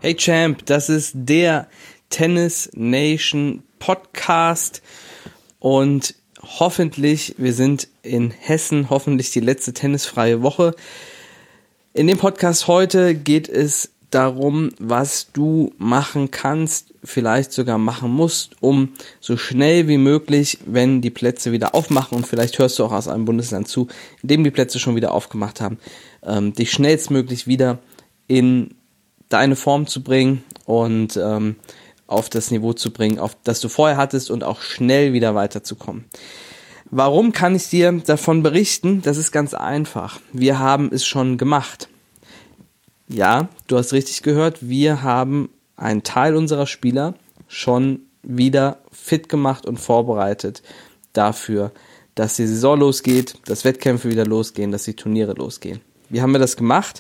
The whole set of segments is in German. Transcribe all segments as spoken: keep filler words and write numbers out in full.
Hey Champ, das ist der Tennis Nation Podcast und hoffentlich, wir sind in Hessen, hoffentlich die letzte tennisfreie Woche. In dem Podcast heute geht es darum, was du machen kannst, vielleicht sogar machen musst, um so schnell wie möglich, wenn die Plätze wieder aufmachen, und vielleicht hörst du auch aus einem Bundesland zu, in dem die Plätze schon wieder aufgemacht haben, ähm, dich schnellstmöglich wieder in deine Form zu bringen und ähm, auf das Niveau zu bringen, auf das du vorher hattest, und auch schnell wieder weiterzukommen. Warum kann ich dir davon berichten? Das ist ganz einfach. Wir haben es schon gemacht. Ja, du hast richtig gehört, wir haben einen Teil unserer Spieler schon wieder fit gemacht und vorbereitet dafür, dass die Saison losgeht, dass Wettkämpfe wieder losgehen, dass die Turniere losgehen. Wie haben wir das gemacht?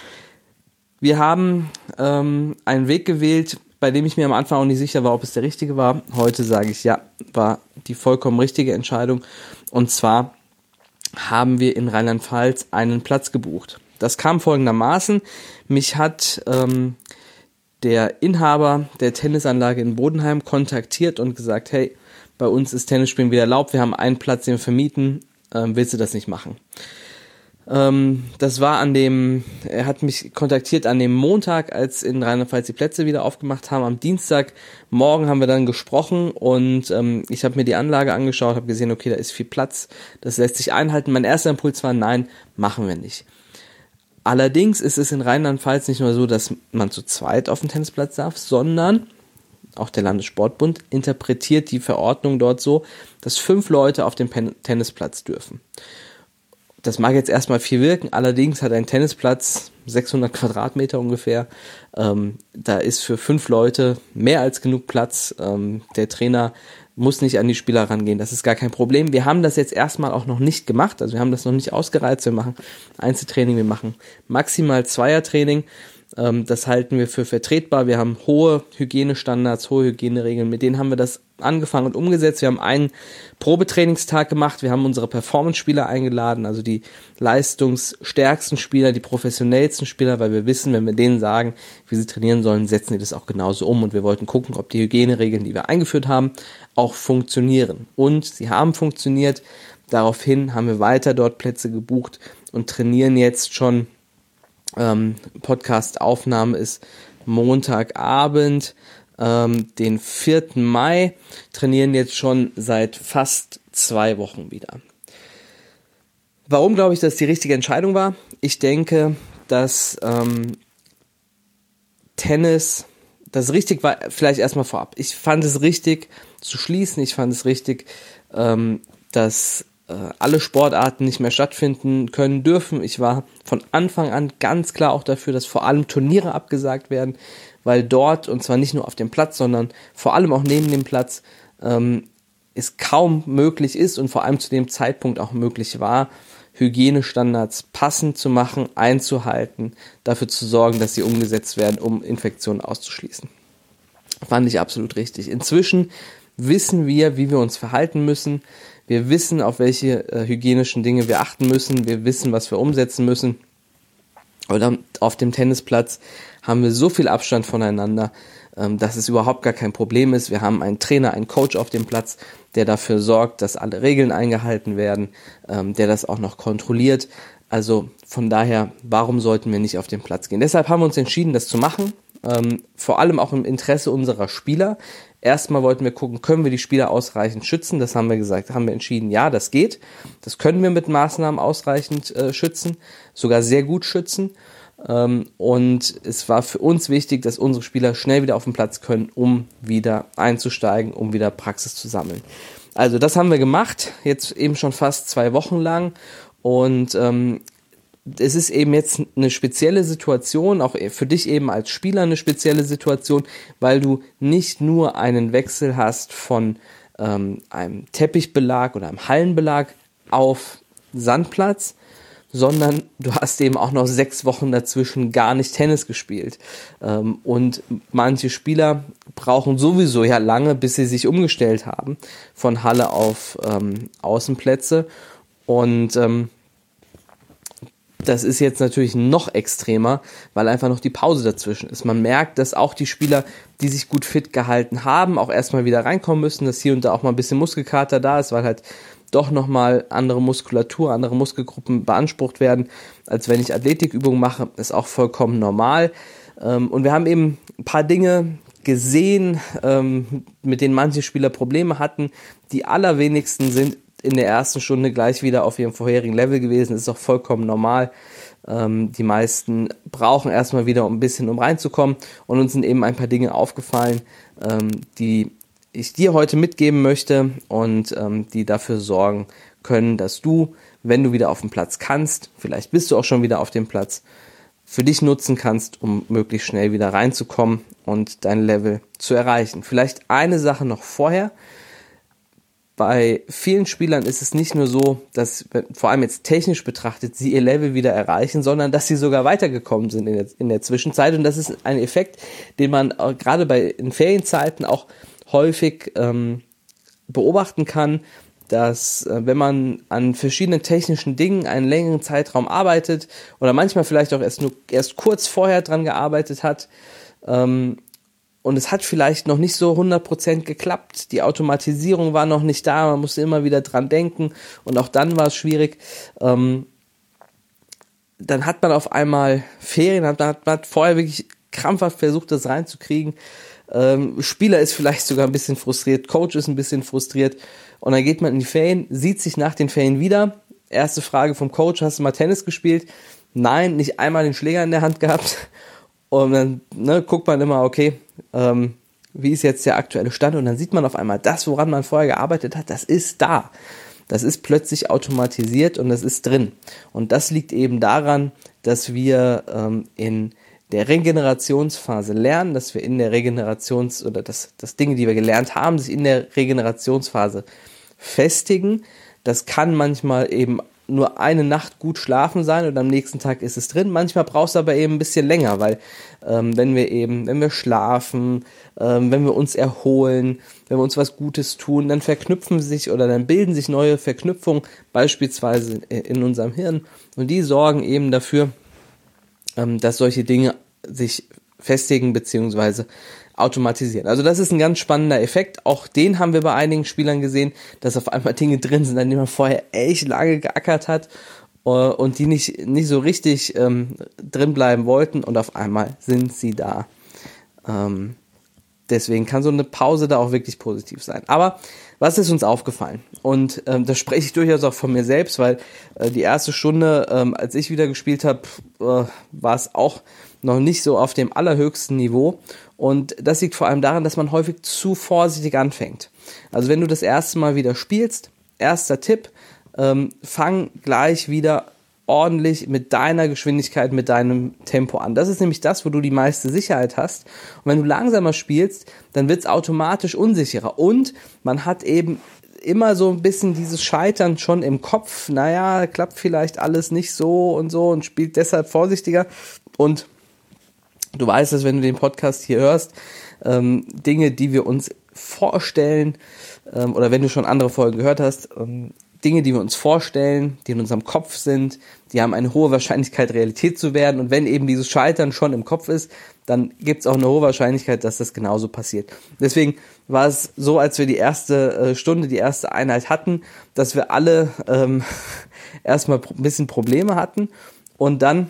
Wir haben ähm, einen Weg gewählt, bei dem ich mir am Anfang auch nicht sicher war, ob es der richtige war. Heute sage ich, ja, war die vollkommen richtige Entscheidung. Und zwar haben wir in Rheinland-Pfalz einen Platz gebucht. Das kam folgendermaßen: Mich hat ähm, der Inhaber der Tennisanlage in Bodenheim kontaktiert und gesagt, hey, bei uns ist Tennisspielen wieder erlaubt, wir haben einen Platz, den wir vermieten, ähm, willst du das nicht machen? Ähm, das war an dem, er hat mich kontaktiert an dem Montag, als in Rheinland-Pfalz die Plätze wieder aufgemacht haben. Am Dienstagmorgen haben wir dann gesprochen und ähm, ich habe mir die Anlage angeschaut, habe gesehen, okay, da ist viel Platz, das lässt sich einhalten. Mein erster Impuls war, nein, machen wir nicht. Allerdings ist es in Rheinland-Pfalz nicht nur so, dass man zu zweit auf den Tennisplatz darf, sondern auch der Landessportbund interpretiert die Verordnung dort so, dass fünf Leute auf dem Pen- Tennisplatz dürfen. Das mag jetzt erstmal viel wirken, allerdings hat ein Tennisplatz sechshundert Quadratmeter ungefähr. Ähm, da ist für fünf Leute mehr als genug Platz. Ähm, der Trainer muss nicht an die Spieler rangehen, das ist gar kein Problem. Wir haben das jetzt erstmal auch noch nicht gemacht, also wir haben das noch nicht ausgereizt. Wir machen Einzeltraining, wir machen maximal Zweiertraining. Ähm, das halten wir für vertretbar. Wir haben hohe Hygienestandards, hohe Hygieneregeln, mit denen haben wir das angefangen und umgesetzt. Wir haben einen Probetrainingstag gemacht, wir haben unsere Performance-Spieler eingeladen, also die leistungsstärksten Spieler, die professionellsten Spieler, weil wir wissen, wenn wir denen sagen, wie sie trainieren sollen, setzen die das auch genauso um, und wir wollten gucken, ob die Hygieneregeln, die wir eingeführt haben, auch funktionieren. Und sie haben funktioniert. Daraufhin haben wir weiter dort Plätze gebucht und trainieren jetzt schon. Ähm, Podcast-Aufnahme ist Montagabend, ähm, den vierten Mai, trainieren jetzt schon seit fast zwei Wochen wieder. Warum glaube ich, dass es die richtige Entscheidung war? Ich denke, dass ähm, Tennis, das richtig war, vielleicht erstmal vorab. Ich fand es richtig zu schließen, ich fand es richtig, ähm, dass alle Sportarten nicht mehr stattfinden können dürfen. Ich war von Anfang an ganz klar auch dafür, dass vor allem Turniere abgesagt werden, weil dort, und zwar nicht nur auf dem Platz, sondern vor allem auch neben dem Platz, ähm, es kaum möglich ist und vor allem zu dem Zeitpunkt auch möglich war, Hygienestandards passend zu machen, einzuhalten, dafür zu sorgen, dass sie umgesetzt werden, um Infektionen auszuschließen. Fand ich absolut richtig. Inzwischen wissen wir, wie wir uns verhalten müssen. Wir wissen, auf welche äh, hygienischen Dinge wir achten müssen. Wir wissen, was wir umsetzen müssen. Und auf dem Tennisplatz haben wir so viel Abstand voneinander, ähm, dass es überhaupt gar kein Problem ist. Wir haben einen Trainer, einen Coach auf dem Platz, der dafür sorgt, dass alle Regeln eingehalten werden, ähm, der das auch noch kontrolliert. Also von daher, warum sollten wir nicht auf den Platz gehen? Deshalb haben wir uns entschieden, das zu machen. Ähm, vor allem auch im Interesse unserer Spieler. Erstmal wollten wir gucken, können wir die Spieler ausreichend schützen? Das haben wir gesagt, haben wir entschieden, ja, das geht. Das können wir mit Maßnahmen ausreichend äh, schützen, sogar sehr gut schützen. Ähm, und es war für uns wichtig, dass unsere Spieler schnell wieder auf den Platz können, um wieder einzusteigen, um wieder Praxis zu sammeln. Also das haben wir gemacht, jetzt eben schon fast zwei Wochen lang. Und ähm, es ist eben jetzt eine spezielle Situation, auch für dich eben als Spieler eine spezielle Situation, weil du nicht nur einen Wechsel hast von ähm, einem Teppichbelag oder einem Hallenbelag auf Sandplatz, sondern du hast eben auch noch sechs Wochen dazwischen gar nicht Tennis gespielt. Ähm, und manche Spieler brauchen sowieso ja lange, bis sie sich umgestellt haben von Halle auf ähm, Außenplätze. Und ähm, Das ist jetzt natürlich noch extremer, weil einfach noch die Pause dazwischen ist. Man merkt, dass auch die Spieler, die sich gut fit gehalten haben, auch erstmal wieder reinkommen müssen, dass hier und da auch mal ein bisschen Muskelkater da ist, weil halt doch nochmal andere Muskulatur, andere Muskelgruppen beansprucht werden, als wenn ich Athletikübungen mache, ist auch vollkommen normal. Und wir haben eben ein paar Dinge gesehen, mit denen manche Spieler Probleme hatten. Die allerwenigsten sind in der ersten Stunde gleich wieder auf ihrem vorherigen Level gewesen. Das ist auch vollkommen normal. Die meisten brauchen erstmal wieder ein bisschen, um reinzukommen. Und uns sind eben ein paar Dinge aufgefallen, die ich dir heute mitgeben möchte und ähm, die dafür sorgen können, dass du, wenn du wieder auf dem Platz kannst, vielleicht bist du auch schon wieder auf dem Platz, für dich nutzen kannst, um möglichst schnell wieder reinzukommen und dein Level zu erreichen. Vielleicht eine Sache noch vorher. Bei vielen Spielern ist es nicht nur so, dass, vor allem jetzt technisch betrachtet, sie ihr Level wieder erreichen, sondern dass sie sogar weitergekommen sind in der, in der Zwischenzeit. Und das ist ein Effekt, den man äh, gerade bei in Ferienzeiten auch häufig ähm, beobachten kann, dass äh, wenn man an verschiedenen technischen Dingen einen längeren Zeitraum arbeitet oder manchmal vielleicht auch erst nur erst kurz vorher dran gearbeitet hat ähm, und es hat vielleicht noch nicht so hundert Prozent geklappt, die Automatisierung war noch nicht da, man musste immer wieder dran denken und auch dann war es schwierig, ähm, dann hat man auf einmal Ferien, hat, hat, hat vorher wirklich krampfhaft versucht, das reinzukriegen. Ähm, Spieler ist vielleicht sogar ein bisschen frustriert, Coach ist ein bisschen frustriert und dann geht man in die Ferien, sieht sich nach den Ferien wieder. Erste Frage vom Coach, hast du mal Tennis gespielt? Nein, nicht einmal den Schläger in der Hand gehabt. Und dann ne, guckt man immer, okay, ähm, wie ist jetzt der aktuelle Stand? Und dann sieht man auf einmal, das, woran man vorher gearbeitet hat, das ist da. Das ist plötzlich automatisiert und das ist drin. Und das liegt eben daran, dass wir ähm, in der Regenerationsphase lernen, dass wir in der Regenerations- oder dass, dass Dinge, die wir gelernt haben, sich in der Regenerationsphase festigen. Das kann manchmal eben nur eine Nacht gut schlafen sein und am nächsten Tag ist es drin. Manchmal braucht es aber eben ein bisschen länger, weil ähm, wenn wir eben, wenn wir schlafen, ähm, wenn wir uns erholen, wenn wir uns was Gutes tun, dann verknüpfen sich oder dann bilden sich neue Verknüpfungen, beispielsweise in unserem Hirn und die sorgen eben dafür, dass solche Dinge sich festigen bzw. automatisieren. Also das ist ein ganz spannender Effekt. Auch den haben wir bei einigen Spielern gesehen, dass auf einmal Dinge drin sind, an denen man vorher echt lange geackert hat und die nicht, nicht so richtig ähm, drin bleiben wollten und auf einmal sind sie da. Ähm, deswegen kann so eine Pause da auch wirklich positiv sein. Aber was ist uns aufgefallen? Und ähm, das spreche ich durchaus auch von mir selbst, weil äh, die erste Stunde, ähm, als ich wieder gespielt habe, äh, war es auch noch nicht so auf dem allerhöchsten Niveau. Und das liegt vor allem daran, dass man häufig zu vorsichtig anfängt. Also wenn du das erste Mal wieder spielst, erster Tipp, ähm, fang gleich wieder ordentlich mit deiner Geschwindigkeit, mit deinem Tempo an. Das ist nämlich das, wo du die meiste Sicherheit hast. Und wenn du langsamer spielst, dann wird es automatisch unsicherer. Und man hat eben immer so ein bisschen dieses Scheitern schon im Kopf. Naja, klappt vielleicht alles nicht so und so und spielt deshalb vorsichtiger. Und du weißt es, wenn du den Podcast hier hörst, ähm, Dinge, die wir uns vorstellen, ähm, oder wenn du schon andere Folgen gehört hast, ähm, Dinge, die wir uns vorstellen, die in unserem Kopf sind, die haben eine hohe Wahrscheinlichkeit, Realität zu werden. Und wenn eben dieses Scheitern schon im Kopf ist, dann gibt es auch eine hohe Wahrscheinlichkeit, dass das genauso passiert. Deswegen war es so, als wir die erste äh, Stunde, die erste Einheit hatten, dass wir alle ähm, erstmal ein bisschen Probleme hatten und dann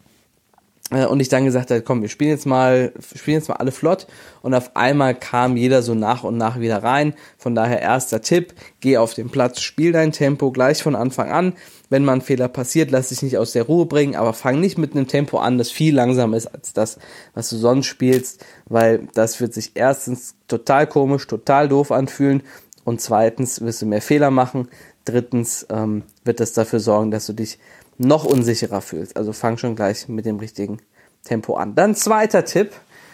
Und ich dann gesagt habe, komm, wir spielen jetzt mal, wir spielen jetzt mal alle flott. Und auf einmal kam jeder so nach und nach wieder rein. Von daher erster Tipp, geh auf den Platz, spiel dein Tempo gleich von Anfang an. Wenn mal ein Fehler passiert, lass dich nicht aus der Ruhe bringen, aber fang nicht mit einem Tempo an, das viel langsamer ist als das, was du sonst spielst, weil das wird sich erstens total komisch, total doof anfühlen und zweitens wirst du mehr Fehler machen. Drittens ähm, wird das dafür sorgen, dass du dich noch unsicherer fühlst. Also fang schon gleich mit dem richtigen Tempo an. Dann zweiter Tipp,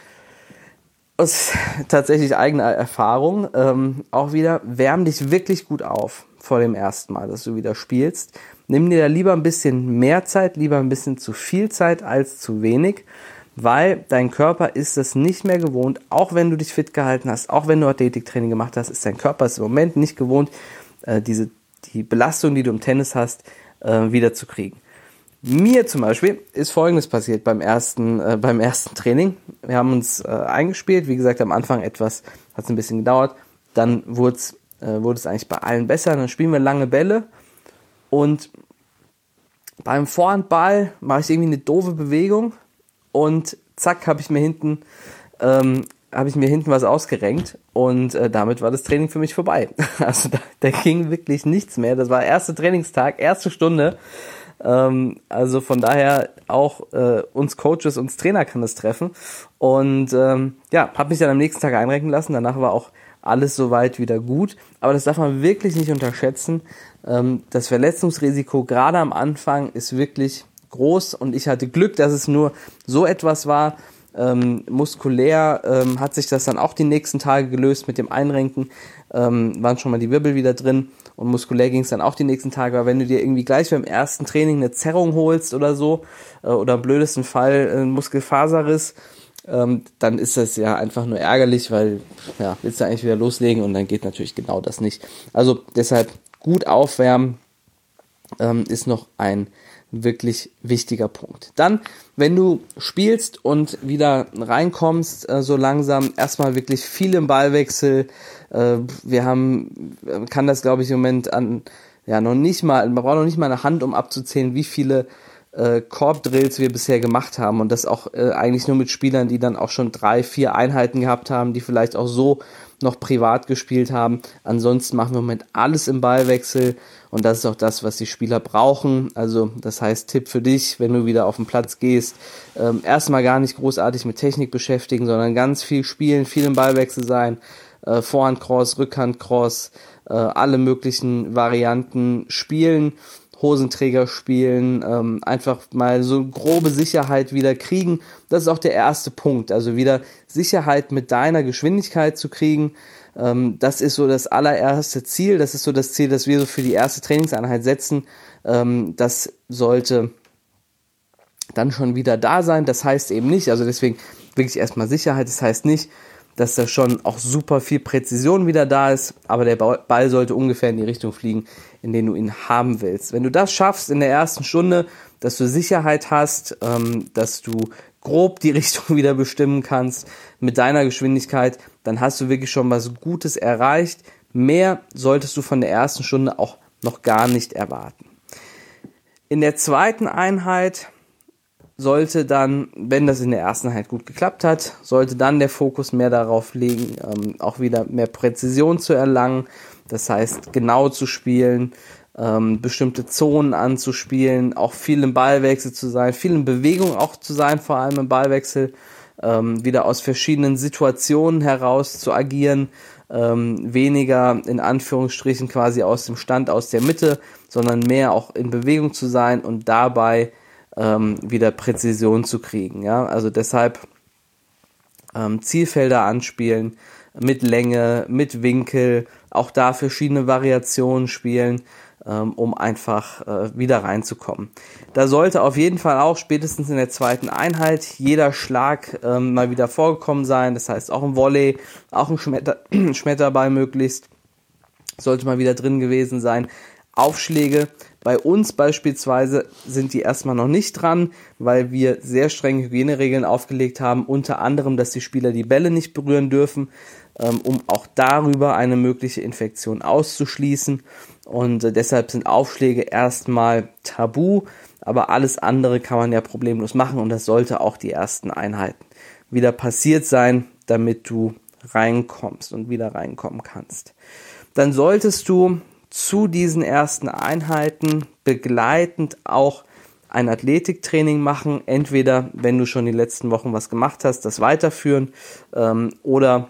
aus tatsächlich eigener Erfahrung, ähm, auch wieder, wärm dich wirklich gut auf vor dem ersten Mal, dass du wieder spielst. Nimm dir da lieber ein bisschen mehr Zeit, lieber ein bisschen zu viel Zeit als zu wenig, weil dein Körper ist es nicht mehr gewohnt, auch wenn du dich fit gehalten hast, auch wenn du Athletiktraining gemacht hast, ist dein Körper es im Moment nicht gewohnt, äh, diese die Belastung, die du im Tennis hast, äh, wieder zu kriegen. Mir zum Beispiel ist Folgendes passiert beim ersten, äh, beim ersten Training. Wir haben uns äh, eingespielt, wie gesagt, am Anfang etwas, hat es ein bisschen gedauert, dann wurde es äh, wurde es eigentlich bei allen besser, dann spielen wir lange Bälle und beim Vorhandball mache ich irgendwie eine doofe Bewegung und zack, habe ich mir hinten ähm, habe ich mir hinten was ausgerenkt und äh, damit war das Training für mich vorbei. Also da, da ging wirklich nichts mehr. Das war der erste Trainingstag, erste Stunde. Ähm, also von daher auch äh, uns Coaches, uns Trainer kann das treffen. Und ähm, ja, habe mich dann am nächsten Tag einrenken lassen. Danach war auch alles soweit wieder gut. Aber das darf man wirklich nicht unterschätzen. Ähm, das Verletzungsrisiko gerade am Anfang ist wirklich groß und ich hatte Glück, dass es nur so etwas war. Ähm, muskulär ähm, hat sich das dann auch die nächsten Tage gelöst mit dem Einrenken, ähm, waren schon mal die Wirbel wieder drin und muskulär ging es dann auch die nächsten Tage, aber wenn du dir irgendwie gleich beim ersten Training eine Zerrung holst oder so, äh, oder im blödesten Fall ein Muskelfaserriss, ähm, dann ist das ja einfach nur ärgerlich, weil ja, willst du eigentlich wieder loslegen und dann geht natürlich genau das nicht. Also deshalb gut aufwärmen ähm, ist noch ein wirklich wichtiger Punkt. Dann, wenn du spielst und wieder reinkommst, äh, so langsam, erstmal wirklich viel im Ballwechsel. Äh, wir haben, kann das glaube ich im Moment an, ja noch nicht mal, man braucht noch nicht mal eine Hand, um abzuzählen, wie viele äh, Korbdrills wir bisher gemacht haben und das auch äh, eigentlich nur mit Spielern, die dann auch schon drei, vier Einheiten gehabt haben, die vielleicht auch so noch privat gespielt haben. Ansonsten machen wir im Moment alles im Ballwechsel und das ist auch das, was die Spieler brauchen. Also das heißt, Tipp für dich, wenn du wieder auf den Platz gehst, ähm, erstmal gar nicht großartig mit Technik beschäftigen, sondern ganz viel spielen, viel im Ballwechsel sein, äh, Vorhandcross, Rückhandcross, äh, alle möglichen Varianten spielen, Hosenträger spielen, ähm, einfach mal so grobe Sicherheit wieder kriegen. Das ist auch der erste Punkt, also wieder Sicherheit mit deiner Geschwindigkeit zu kriegen. Ähm, das ist so das allererste Ziel, das ist so das Ziel, das wir so für die erste Trainingseinheit setzen. Ähm, das sollte dann schon wieder da sein, das heißt eben nicht, also deswegen wirklich erstmal Sicherheit, das heißt nicht, dass da schon auch super viel Präzision wieder da ist, aber der Ball sollte ungefähr in die Richtung fliegen, in der du ihn haben willst. Wenn du das schaffst in der ersten Stunde, dass du Sicherheit hast, ähm, dass du grob die Richtung wieder bestimmen kannst mit deiner Geschwindigkeit, dann hast du wirklich schon was Gutes erreicht. Mehr solltest du von der ersten Stunde auch noch gar nicht erwarten. In der zweiten Einheit sollte dann, wenn das in der ersten Einheit gut geklappt hat, sollte dann der Fokus mehr darauf liegen, ähm, auch wieder mehr Präzision zu erlangen. Das heißt, genau zu spielen, ähm, bestimmte Zonen anzuspielen, auch viel im Ballwechsel zu sein, viel in Bewegung auch zu sein, vor allem im Ballwechsel, ähm, wieder aus verschiedenen Situationen heraus zu agieren, ähm, weniger in Anführungsstrichen quasi aus dem Stand, aus der Mitte, sondern mehr auch in Bewegung zu sein und dabei Ähm, wieder Präzision zu kriegen. Ja? Also deshalb ähm, Zielfelder anspielen, mit Länge, mit Winkel, auch da verschiedene Variationen spielen, ähm, um einfach äh, wieder reinzukommen. Da sollte auf jeden Fall auch spätestens in der zweiten Einheit jeder Schlag ähm, mal wieder vorgekommen sein. Das heißt auch ein Volley, auch ein Schmetter- Schmetterball möglichst, sollte mal wieder drin gewesen sein. Aufschläge bei uns beispielsweise sind die erstmal noch nicht dran, weil wir sehr strenge Hygieneregeln aufgelegt haben, unter anderem, dass die Spieler die Bälle nicht berühren dürfen, ähm, um auch darüber eine mögliche Infektion auszuschließen und äh, deshalb sind Aufschläge erstmal tabu, aber alles andere kann man ja problemlos machen und das sollte auch die ersten Einheiten wieder passiert sein, damit du reinkommst und wieder reinkommen kannst. Dann solltest du zu diesen ersten Einheiten begleitend auch ein Athletiktraining machen, entweder wenn du schon die letzten Wochen was gemacht hast, das weiterführen ähm, oder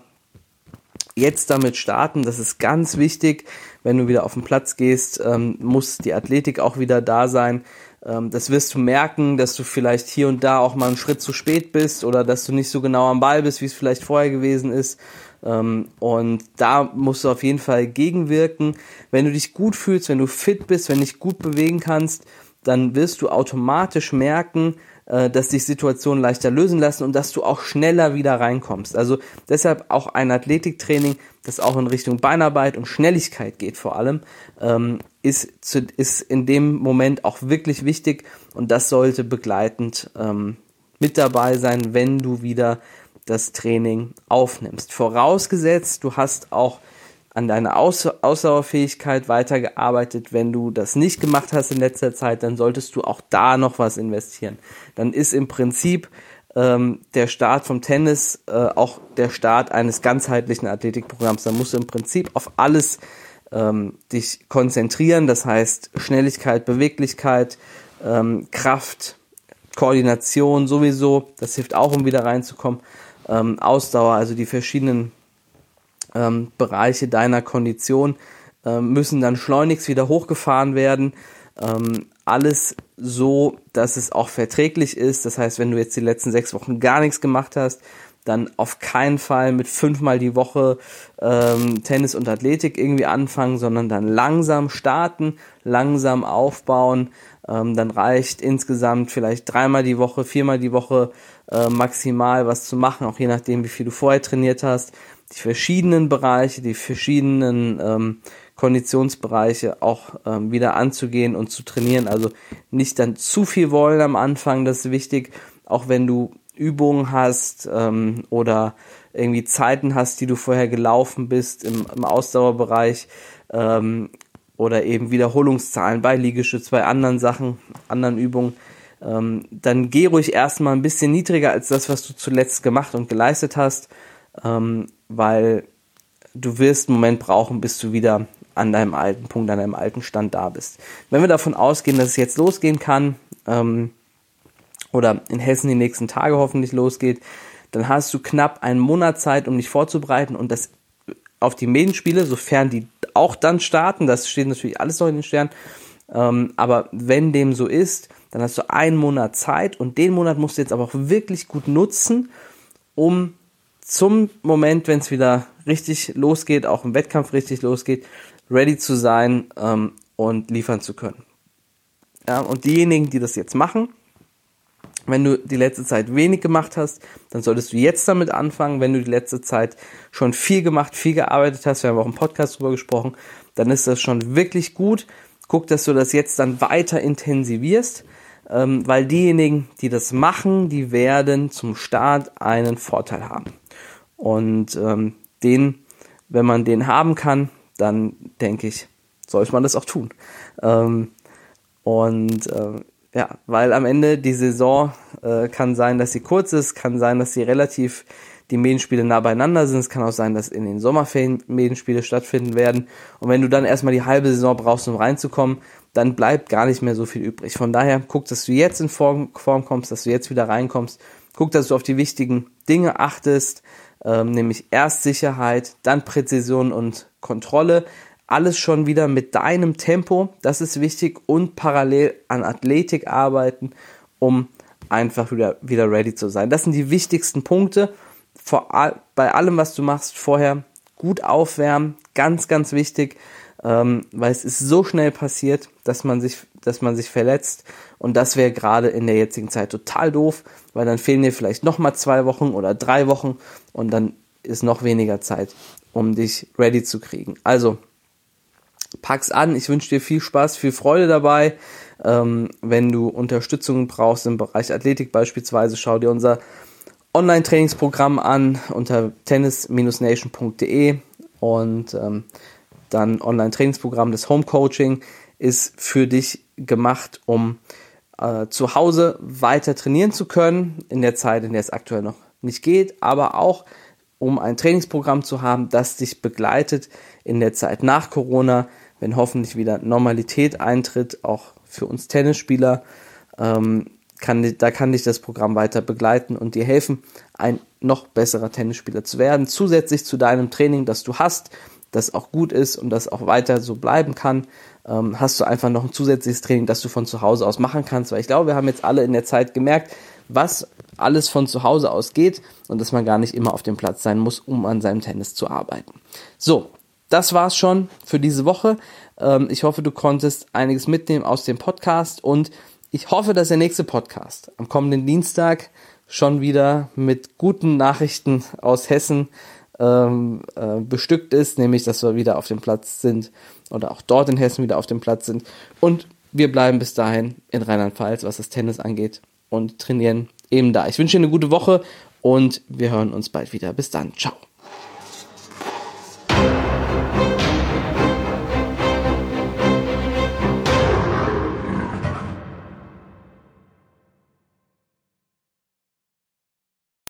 jetzt damit starten. Das ist ganz wichtig, wenn du wieder auf den Platz gehst, ähm, muss die Athletik auch wieder da sein. Ähm, das wirst du merken, dass du vielleicht hier und da auch mal einen Schritt zu spät bist oder dass du nicht so genau am Ball bist, wie es vielleicht vorher gewesen ist. Ähm, und da musst du auf jeden Fall gegenwirken. Wenn du dich gut fühlst, wenn du fit bist, wenn du dich gut bewegen kannst, dann wirst du automatisch merken, dass sich Situationen leichter lösen lassen und dass du auch schneller wieder reinkommst. Also deshalb auch ein Athletiktraining, das auch in Richtung Beinarbeit und Schnelligkeit geht vor allem, ähm, ist, zu, ist in dem Moment auch wirklich wichtig und das sollte begleitend ähm, mit dabei sein, wenn du wieder das Training aufnimmst. Vorausgesetzt, du hast auch an deiner Aus- Ausdauerfähigkeit weitergearbeitet. Wenn du das nicht gemacht hast in letzter Zeit, dann solltest du auch da noch was investieren. Dann ist im Prinzip ähm, der Start vom Tennis äh, auch der Start eines ganzheitlichen Athletikprogramms. Da musst du im Prinzip auf alles ähm, dich konzentrieren. Das heißt Schnelligkeit, Beweglichkeit, ähm, Kraft, Koordination sowieso. Das hilft auch, um wieder reinzukommen. Ähm, Ausdauer, also die verschiedenen Ähm, Bereiche deiner Kondition ähm, müssen dann schleunigst wieder hochgefahren werden. Ähm, alles so, dass es auch verträglich ist. Das heißt, wenn du jetzt die letzten sechs Wochen gar nichts gemacht hast, dann auf keinen Fall mit fünfmal die Woche ähm, Tennis und Athletik irgendwie anfangen, sondern dann langsam starten, langsam aufbauen. Ähm, dann reicht insgesamt vielleicht dreimal die Woche, viermal die Woche äh, maximal was zu machen, auch je nachdem, wie viel du vorher trainiert hast. Die verschiedenen Bereiche, die verschiedenen ähm, Konditionsbereiche auch ähm, wieder anzugehen und zu trainieren. Also nicht dann zu viel wollen am Anfang, das ist wichtig. Auch wenn du Übungen hast ähm, oder irgendwie Zeiten hast, die du vorher gelaufen bist im, im Ausdauerbereich ähm, oder eben Wiederholungszahlen bei Liegestütz, bei anderen Sachen, anderen Übungen, ähm, dann geh ruhig erstmal ein bisschen niedriger als das, was du zuletzt gemacht und geleistet hast, ähm, weil du wirst einen Moment brauchen, bis du wieder an deinem alten Punkt, an deinem alten Stand da bist. Wenn wir davon ausgehen, dass es jetzt losgehen kann, ähm, oder in Hessen die nächsten Tage hoffentlich losgeht, dann hast du knapp einen Monat Zeit, um dich vorzubereiten und das auf die Medienspiele, sofern die auch dann starten, das steht natürlich alles noch in den Sternen, ähm, aber wenn dem so ist, dann hast du einen Monat Zeit und den Monat musst du jetzt aber auch wirklich gut nutzen, um zum Moment, wenn es wieder richtig losgeht, auch im Wettkampf richtig losgeht, ready zu sein ähm, und liefern zu können. Ja, und diejenigen, die das jetzt machen, wenn du die letzte Zeit wenig gemacht hast, dann solltest du jetzt damit anfangen. Wenn du die letzte Zeit schon viel gemacht, viel gearbeitet hast, wir haben auch im Podcast drüber gesprochen, dann ist das schon wirklich gut. Guck, dass du das jetzt dann weiter intensivierst, ähm, weil diejenigen, die das machen, die werden zum Start einen Vorteil haben. Und ähm, den, wenn man den haben kann, dann denke ich, sollte man das auch tun. Ähm, und äh, ja, weil am Ende die Saison äh, kann sein, dass sie kurz ist, kann sein, dass sie relativ die Medienspiele nah beieinander sind. Es kann auch sein, dass in den Sommerferien Medienspiele stattfinden werden. Und wenn du dann erstmal die halbe Saison brauchst, um reinzukommen, dann bleibt gar nicht mehr so viel übrig. Von daher guck, dass du jetzt in Form, Form kommst, dass du jetzt wieder reinkommst. Guck, dass du auf die wichtigen Dinge achtest, ähm, nämlich erst Sicherheit, dann Präzision und Kontrolle. Alles schon wieder mit deinem Tempo, das ist wichtig, und parallel an Athletik arbeiten, um einfach wieder, wieder ready zu sein. Das sind die wichtigsten Punkte. Vor all, bei allem, was du machst, vorher gut aufwärmen, ganz, ganz wichtig, ähm, weil es ist so schnell passiert, dass man sich, dass man sich verletzt, und das wäre gerade in der jetzigen Zeit total doof, weil dann fehlen dir vielleicht nochmal zwei Wochen oder drei Wochen und dann ist noch weniger Zeit, um dich ready zu kriegen. Also, pack's an, ich wünsche dir viel Spaß, viel Freude dabei. Ähm, wenn du Unterstützung brauchst im Bereich Athletik beispielsweise, schau dir unser Online-Trainingsprogramm an unter tennis nation punkt de, und ähm, dann Online-Trainingsprogramm des Home Coaching ist für dich gemacht, um äh, zu Hause weiter trainieren zu können, in der Zeit, in der es aktuell noch nicht geht, aber auch um ein Trainingsprogramm zu haben, das dich begleitet in der Zeit nach Corona, wenn hoffentlich wieder Normalität eintritt, auch für uns Tennisspieler, ähm, kann, da kann dich das Programm weiter begleiten und dir helfen, ein noch besserer Tennisspieler zu werden, zusätzlich zu deinem Training, das du hast, das auch gut ist und das auch weiter so bleiben kann, ähm, hast du einfach noch ein zusätzliches Training, das du von zu Hause aus machen kannst, weil ich glaube, wir haben jetzt alle in der Zeit gemerkt, was alles von zu Hause aus geht und dass man gar nicht immer auf dem Platz sein muss, um an seinem Tennis zu arbeiten. So, das war's schon für diese Woche. Ähm, ich hoffe, du konntest einiges mitnehmen aus dem Podcast und ich hoffe, dass der nächste Podcast am kommenden Dienstag schon wieder mit guten Nachrichten aus Hessen ähm, äh, bestückt ist, nämlich, dass wir wieder auf dem Platz sind oder auch dort in Hessen wieder auf dem Platz sind. Und wir bleiben bis dahin in Rheinland-Pfalz, was das Tennis angeht, und trainieren eben da. Ich wünsche dir eine gute Woche und wir hören uns bald wieder. Bis dann. Ciao.